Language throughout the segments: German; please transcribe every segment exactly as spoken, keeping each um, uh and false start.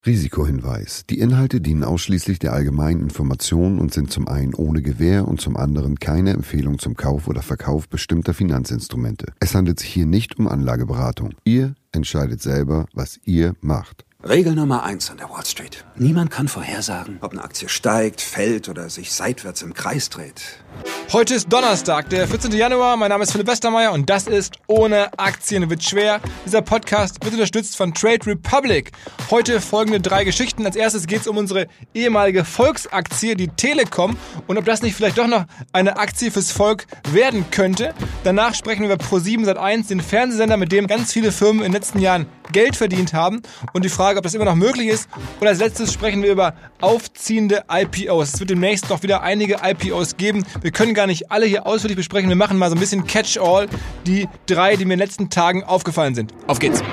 Risikohinweis. Die Inhalte dienen ausschließlich der allgemeinen Information und sind zum einen ohne Gewähr und zum anderen keine Empfehlung zum Kauf oder Verkauf bestimmter Finanzinstrumente. Es handelt sich hier nicht um Anlageberatung. Ihr entscheidet selber, was ihr macht. Regel Nummer eins an der Wall Street. Niemand kann vorhersagen, ob eine Aktie steigt, fällt oder sich seitwärts im Kreis dreht. Heute ist Donnerstag, der vierzehnten Januar. Mein Name ist Philipp Westermeier und das ist Ohne Aktien wird schwer. Dieser Podcast wird unterstützt von Trade Republic. Heute folgende drei Geschichten. Als erstes geht es um unsere ehemalige Volksaktie, die Telekom, und ob das nicht vielleicht doch noch eine Aktie fürs Volk werden könnte. Danach sprechen wir über ProSieben Sat eins, den Fernsehsender, mit dem ganz viele Firmen in den letzten Jahren Geld verdient haben, und die Frage, ob das immer noch möglich ist. Und als letztes sprechen wir über aufziehende I P Os. Es wird demnächst noch wieder einige I P Os geben. Wir können gar nicht alle hier ausführlich besprechen. Wir machen mal so ein bisschen Catch-all, die drei, die mir in den letzten Tagen aufgefallen sind. Auf geht's!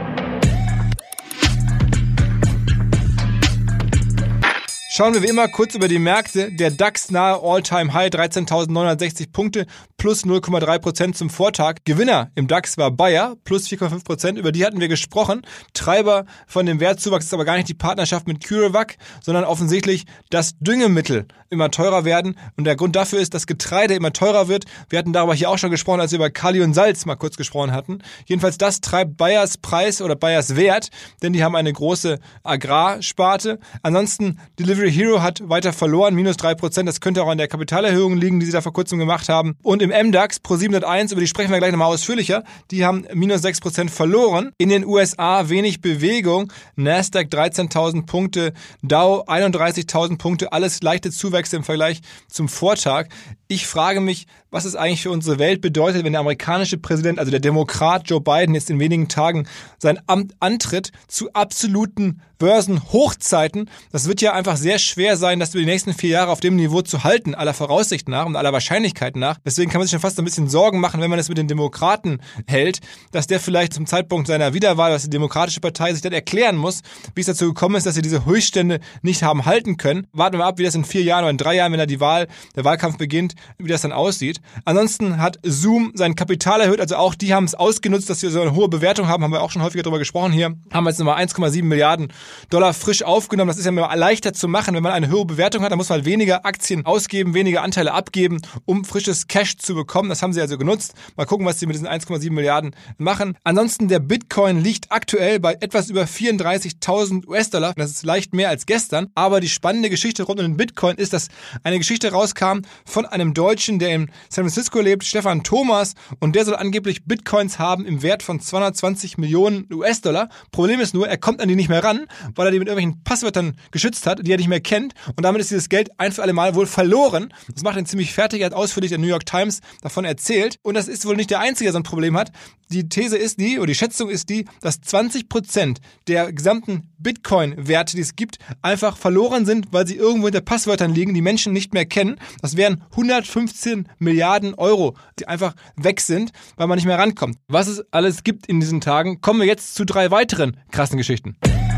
Schauen wir wie immer kurz über die Märkte. Der DAX nahe All-Time-High, dreizehntausendneunhundertsechzig Punkte, plus null Komma drei Prozent zum Vortag. Gewinner im DAX war Bayer, plus vier Komma fünf Prozent. Über die hatten wir gesprochen. Treiber von dem Wertzuwachs ist aber gar nicht die Partnerschaft mit CureVac, sondern offensichtlich, dass Düngemittel immer teurer werden. Und der Grund dafür ist, dass Getreide immer teurer wird. Wir hatten darüber hier auch schon gesprochen, als wir über Kali und Salz mal kurz gesprochen hatten. Jedenfalls das treibt Bayers Preis oder Bayers Wert, denn die haben eine große Agrarsparte. Ansonsten Delivery Hero hat weiter verloren, minus drei Prozent. Das könnte auch an der Kapitalerhöhung liegen, die sie da vor kurzem gemacht haben. Und im M DAX, ProSieben Sat eins, über die sprechen wir gleich nochmal ausführlicher, die haben minus sechs Prozent verloren. In den U S A wenig Bewegung. Nasdaq dreizehntausend Punkte, Dow einunddreißigtausend Punkte, alles leichte Zuwächse im Vergleich zum Vortag. Ich frage mich, was es eigentlich für unsere Welt bedeutet, wenn der amerikanische Präsident, also der Demokrat Joe Biden, jetzt in wenigen Tagen sein Amt antritt zu absoluten Börsenhochzeiten. Das wird ja einfach sehr schwer sein, das über die nächsten vier Jahre auf dem Niveau zu halten, aller Voraussicht nach und aller Wahrscheinlichkeit nach. Deswegen kann man sich schon fast ein bisschen Sorgen machen, wenn man es mit den Demokraten hält, dass der vielleicht zum Zeitpunkt seiner Wiederwahl, dass die Demokratische Partei sich dann erklären muss, wie es dazu gekommen ist, dass sie diese Höchststände nicht haben halten können. Warten wir mal ab, wie das in vier Jahren oder in drei Jahren, wenn da die Wahl, der Wahlkampf beginnt, wie das dann aussieht. Ansonsten hat Zoom sein Kapital erhöht, also auch die haben es ausgenutzt, dass wir so eine hohe Bewertung haben, haben wir auch schon häufiger darüber gesprochen hier, haben jetzt nochmal eins Komma sieben Milliarden Dollar frisch aufgenommen. Das ist ja immer leichter zu machen, wenn man eine hohe Bewertung hat, dann muss man halt weniger Aktien ausgeben, weniger Anteile abgeben, um frisches Cash zu bekommen. Das haben sie also genutzt. Mal gucken, was sie mit diesen eins Komma sieben Milliarden machen. Ansonsten, der Bitcoin liegt aktuell bei etwas über vierunddreißigtausend U S-Dollar. Das ist leicht mehr als gestern. Aber die spannende Geschichte rund um den Bitcoin ist, dass eine Geschichte rauskam von einem Deutschen, der in San Francisco lebt, Stefan Thomas, und der soll angeblich Bitcoins haben im Wert von zweihundertzwanzig Millionen U S-Dollar. Problem ist nur, er kommt an die nicht mehr ran, weil er die mit irgendwelchen Passwörtern geschützt hat, die er nicht mehr kennt, und damit ist dieses Geld ein für alle Mal wohl verloren. Das macht ihn ziemlich fertig. Er hat ausführlich der New York Times davon erzählt, und das ist wohl nicht der Einzige, der so ein Problem hat. Die These ist die, oder die Schätzung ist die, dass zwanzig Prozent der gesamten Bitcoin-Werte, die es gibt, einfach verloren sind, weil sie irgendwo hinter Passwörtern liegen, die Menschen nicht mehr kennen. Das wären hundertfünfzehn Milliarden Euro, die einfach weg sind, weil man nicht mehr rankommt. Was es alles gibt in diesen Tagen, kommen wir jetzt zu drei weiteren krassen Geschichten.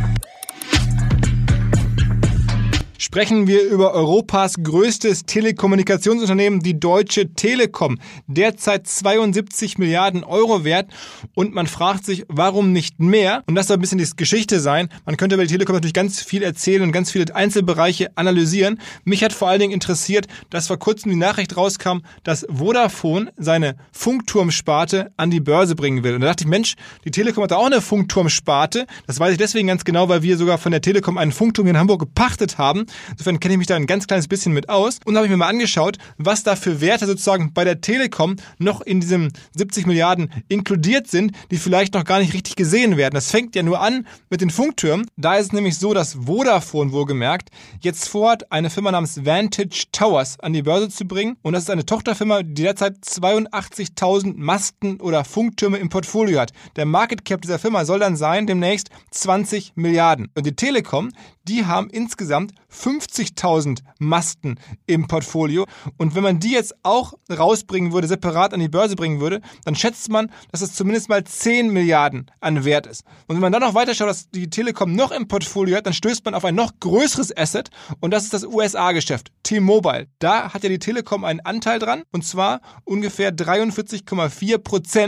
Sprechen wir über Europas größtes Telekommunikationsunternehmen, die Deutsche Telekom. Derzeit zweiundsiebzig Milliarden Euro wert, und man fragt sich, warum nicht mehr? Und das soll ein bisschen die Geschichte sein. Man könnte über die Telekom natürlich ganz viel erzählen und ganz viele Einzelbereiche analysieren. Mich hat vor allen Dingen interessiert, dass vor kurzem die Nachricht rauskam, dass Vodafone seine Funkturmsparte an die Börse bringen will. Und da dachte ich, Mensch, die Telekom hat da auch eine Funkturmsparte. Das weiß ich deswegen ganz genau, weil wir sogar von der Telekom einen Funkturm in Hamburg gepachtet haben. Insofern kenne ich mich da ein ganz kleines bisschen mit aus, und habe ich mir mal angeschaut, was da für Werte sozusagen bei der Telekom noch in diesem siebzig Milliarden inkludiert sind, die vielleicht noch gar nicht richtig gesehen werden. Das fängt ja nur an mit den Funktürmen. Da ist es nämlich so, dass Vodafone wohlgemerkt jetzt vorhat, eine Firma namens Vantage Towers an die Börse zu bringen, und das ist eine Tochterfirma, die derzeit zweiundachtzigtausend Masten oder Funktürme im Portfolio hat. Der Market Cap dieser Firma soll dann sein demnächst zwanzig Milliarden. Und die Telekom, die haben insgesamt fünfzigtausend Masten im Portfolio. Und wenn man die jetzt auch rausbringen würde, separat an die Börse bringen würde, dann schätzt man, dass es zumindest mal zehn Milliarden an Wert ist. Und wenn man dann noch weiter schaut, dass die Telekom noch im Portfolio hat, dann stößt man auf ein noch größeres Asset, und das ist das U S A-Geschäft, T-Mobile. Da hat ja die Telekom einen Anteil dran, und zwar ungefähr dreiundvierzig Komma vier Prozent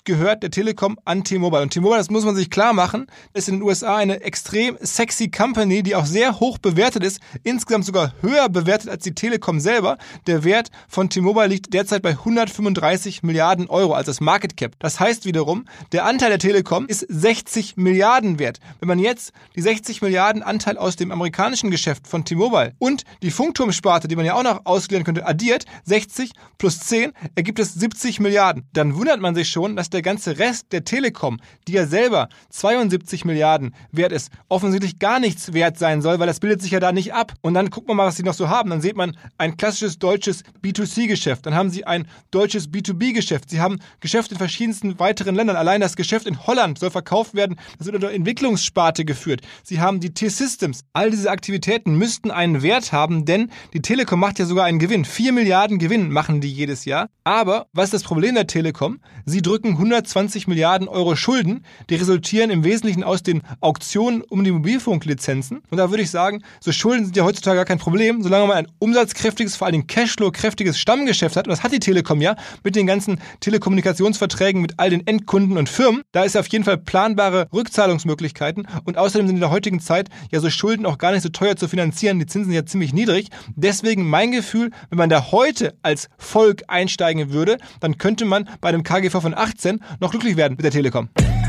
gehört der Telekom an T-Mobile. Und T-Mobile, das muss man sich klar machen, ist in den U S A eine extrem sexy Company, die auch sehr hoch bewertet ist, insgesamt sogar höher bewertet als die Telekom selber. Der Wert von T-Mobile liegt derzeit bei hundertfünfunddreißig Milliarden Euro als das Market Cap. Das heißt wiederum, der Anteil der Telekom ist sechzig Milliarden wert. Wenn man jetzt die sechzig Milliarden Anteil aus dem amerikanischen Geschäft von T-Mobile und die Funkturmsparte, die man ja auch noch ausgliedern könnte, addiert, sechzig plus zehn, ergibt es siebzig Milliarden. Dann wundert man sich schon, dass der ganze Rest der Telekom, die ja selber zweiundsiebzig Milliarden wert ist, offensichtlich gar nichts wert sein soll, weil das bildet sich ja da nicht ab. Und dann guckt man mal, was sie noch so haben. Dann sieht man ein klassisches deutsches B zwei C Geschäft. Dann haben sie ein deutsches B zwei B Geschäft. Sie haben Geschäfte in verschiedensten weiteren Ländern. Allein das Geschäft in Holland soll verkauft werden. Das wird unter Entwicklungssparte geführt. Sie haben die T-Systems. All diese Aktivitäten müssten einen Wert haben, denn die Telekom macht ja sogar einen Gewinn. vier Milliarden Gewinn machen die jedes Jahr. Aber was ist das Problem der Telekom? Sie drücken hundertzwanzig Milliarden Euro Schulden. Die resultieren im Wesentlichen aus den Auktionen um die Mobilfunklizenzen. Und da würde ich sagen, so Schulden sind ja heutzutage gar kein Problem, solange man ein umsatzkräftiges, vor allem Cashflow-kräftiges Stammgeschäft hat. Und das hat die Telekom ja mit den ganzen Telekommunikationsverträgen mit all den Endkunden und Firmen. Da ist auf jeden Fall planbare Rückzahlungsmöglichkeiten. Und außerdem sind in der heutigen Zeit ja so Schulden auch gar nicht so teuer zu finanzieren. Die Zinsen sind ja ziemlich niedrig. Deswegen mein Gefühl, wenn man da heute als Volk einsteigen würde, dann könnte man bei einem K G V von achtzehn noch glücklich werden mit der Telekom.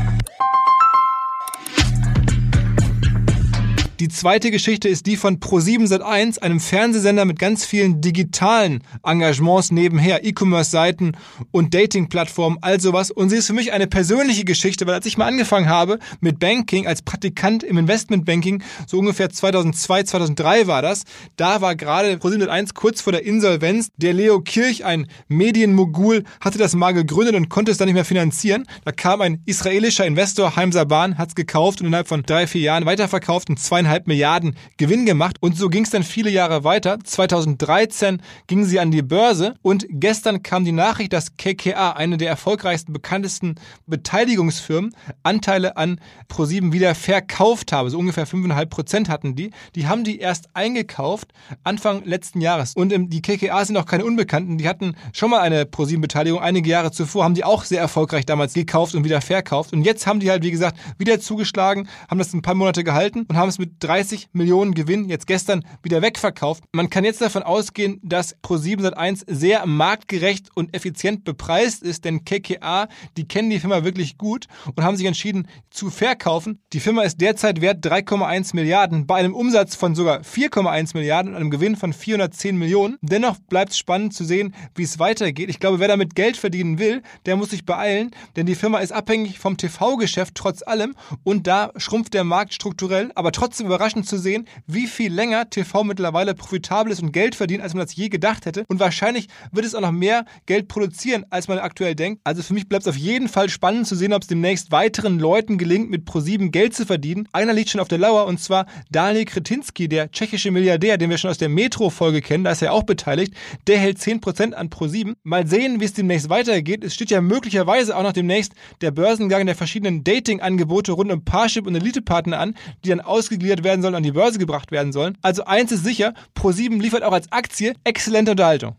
Die zweite Geschichte ist die von ProSieben Sat eins, einem Fernsehsender mit ganz vielen digitalen Engagements nebenher, E-Commerce-Seiten und Dating-Plattformen, all sowas. Und sie ist für mich eine persönliche Geschichte, weil als ich mal angefangen habe mit Banking, als Praktikant im Investmentbanking, so ungefähr zweitausendzwei, zweitausenddrei war das, da war gerade ProSieben Sat eins kurz vor der Insolvenz. Der Leo Kirch, ein Medienmogul, hatte das mal gegründet und konnte es dann nicht mehr finanzieren. Da kam ein israelischer Investor, Haim Saban, hat es gekauft und innerhalb von drei, vier Jahren weiterverkauft und zwei zweieinhalb Milliarden Gewinn gemacht. Und so ging es dann viele Jahre weiter. zweitausenddreizehn gingen sie an die Börse und gestern kam die Nachricht, dass K K A, eine der erfolgreichsten, bekanntesten Beteiligungsfirmen, Anteile an ProSieben wieder verkauft habe. So ungefähr fünf Komma fünf Prozent hatten die. Die haben die erst eingekauft Anfang letzten Jahres. Und ähm, die K K A sind auch keine Unbekannten. Die hatten schon mal eine ProSieben-Beteiligung. Einige Jahre zuvor haben die auch sehr erfolgreich damals gekauft und wieder verkauft. Und jetzt haben die halt, wie gesagt, wieder zugeschlagen, haben das ein paar Monate gehalten und haben es mit dreißig Millionen Gewinn jetzt gestern wieder wegverkauft. Man kann jetzt davon ausgehen, dass ProSieben Sat eins sehr marktgerecht und effizient bepreist ist, denn K K A, die kennen die Firma wirklich gut und haben sich entschieden zu verkaufen. Die Firma ist derzeit wert drei Komma eins Milliarden bei einem Umsatz von sogar vier Komma eins Milliarden und einem Gewinn von vierhundertzehn Millionen. Dennoch bleibt es spannend zu sehen, wie es weitergeht. Ich glaube, wer damit Geld verdienen will, der muss sich beeilen, denn die Firma ist abhängig vom T V-Geschäft trotz allem und da schrumpft der Markt strukturell, aber trotzdem überraschend zu sehen, wie viel länger T V mittlerweile profitabel ist und Geld verdient, als man das je gedacht hätte. Und wahrscheinlich wird es auch noch mehr Geld produzieren, als man aktuell denkt. Also für mich bleibt es auf jeden Fall spannend zu sehen, ob es demnächst weiteren Leuten gelingt, mit ProSieben Geld zu verdienen. Einer liegt schon auf der Lauer und zwar Daniel Kretinsky, der tschechische Milliardär, den wir schon aus der Metro-Folge kennen, da ist er auch beteiligt. Der hält zehn Prozent an ProSieben. Mal sehen, wie es demnächst weitergeht. Es steht ja möglicherweise auch noch demnächst der Börsengang der verschiedenen Dating-Angebote rund um Parship und Elite-Partner an, die dann ausgegliedert werden sollen, an die Börse gebracht werden sollen. Also eins ist sicher, ProSieben liefert auch als Aktie exzellente Unterhaltung.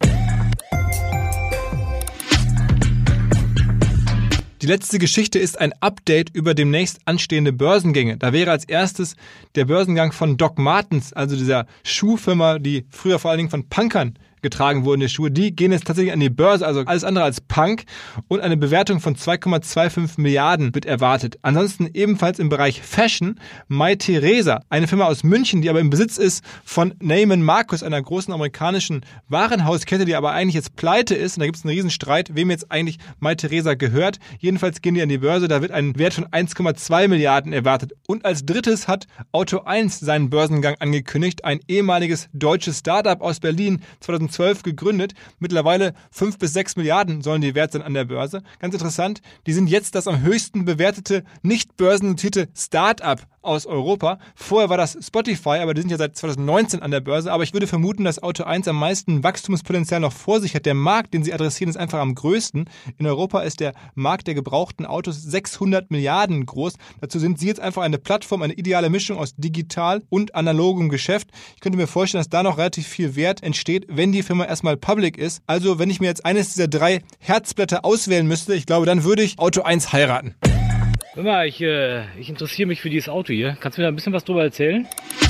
Die letzte Geschichte ist ein Update über demnächst anstehende Börsengänge. Da wäre als erstes der Börsengang von Doc Martens, also dieser Schuhfirma, die früher vor allen Dingen von Punkern getragen wurden, die Schuhe, die gehen jetzt tatsächlich an die Börse, also alles andere als Punk, und eine Bewertung von zwei Komma fünfundzwanzig Milliarden wird erwartet. Ansonsten ebenfalls im Bereich Fashion Mytheresa, eine Firma aus München, die aber im Besitz ist von Neiman Marcus, einer großen amerikanischen Warenhauskette, die aber eigentlich jetzt pleite ist, und da gibt es einen Riesenstreit, wem jetzt eigentlich Mytheresa gehört. Jedenfalls gehen die an die Börse, da wird ein Wert von eins Komma zwei Milliarden erwartet. Und als drittes hat Auto eins seinen Börsengang angekündigt, ein ehemaliges deutsches Startup aus Berlin, zweitausendzwölf gegründet. Mittlerweile fünf bis sechs Milliarden sollen die wert sein an der Börse. Ganz interessant, die sind jetzt das am höchsten bewertete, nicht börsennotierte Start-up aus Europa. Vorher war das Spotify, aber die sind ja seit zweitausendneunzehn an der Börse. Aber ich würde vermuten, dass Auto eins am meisten Wachstumspotenzial noch vor sich hat. Der Markt, den sie adressieren, ist einfach am größten. In Europa ist der Markt der gebrauchten Autos sechshundert Milliarden groß. Dazu sind sie jetzt einfach eine Plattform, eine ideale Mischung aus digital und analogem Geschäft. Ich könnte mir vorstellen, dass da noch relativ viel Wert entsteht, wenn die die Firma erstmal public ist. Also wenn ich mir jetzt eines dieser drei Herzblätter auswählen müsste, ich glaube, dann würde ich Auto eins heiraten. Hör mal, ich, äh, ich interessiere mich für dieses Auto hier. Kannst du mir da ein bisschen was drüber erzählen?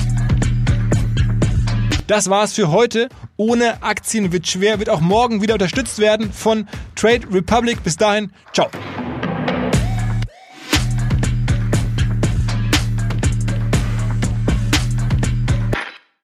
Das war's für heute. Ohne Aktien wird schwer, wird auch morgen wieder unterstützt werden von Trade Republic. Bis dahin, ciao.